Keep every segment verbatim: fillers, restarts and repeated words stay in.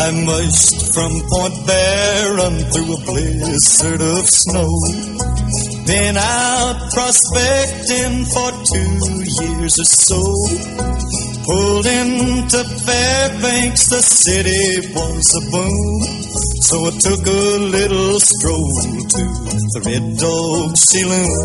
I mushed from Point Barren through a blizzard of snow. Been out prospecting for two years or so. Pulled into Fairbanks, the city was a boom. So I took a little stroll to the Red Dog Saloon.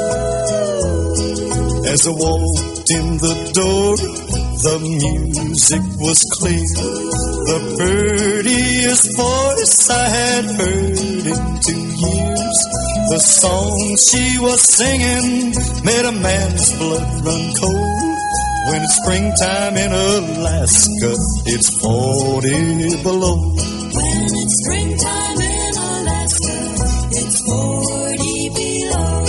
As I walked in the door, the music was clear. The prettiest voice I had heard in two years. The song she was singing made a man's blood run cold. When it's springtime in Alaska, it's forty below. When it's springtime in Alaska, it's forty below.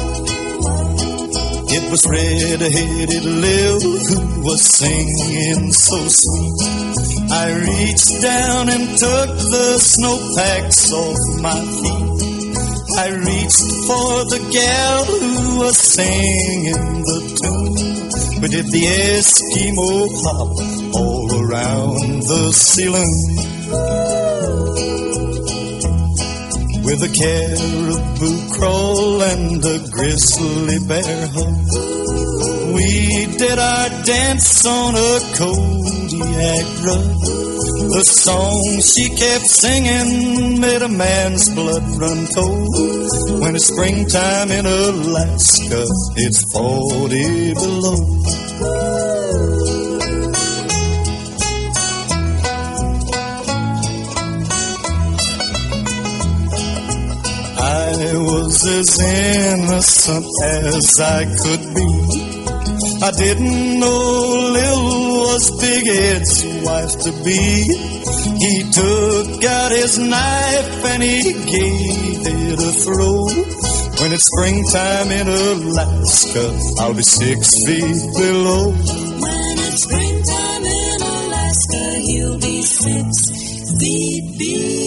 It was red-headed Lil who was singing so sweet. I reached down and took the snowpacks off my feet. I reached for the gal who was singing the tune. We did the Eskimo hop all around the saloon. With a caribou crawl and a grizzly bear hug, we did our dance on a Kodiak rug. The song she kept singing made a man's blood run cold. When it's springtime in Alaska, it's forty below. I was as innocent as I could be. I didn't know Lil was Big Ed's wife-to-be. He took out his knife and he gave it a throw. When it's springtime in Alaska, I'll be six feet below. When it's springtime in Alaska, he'll be six feet below.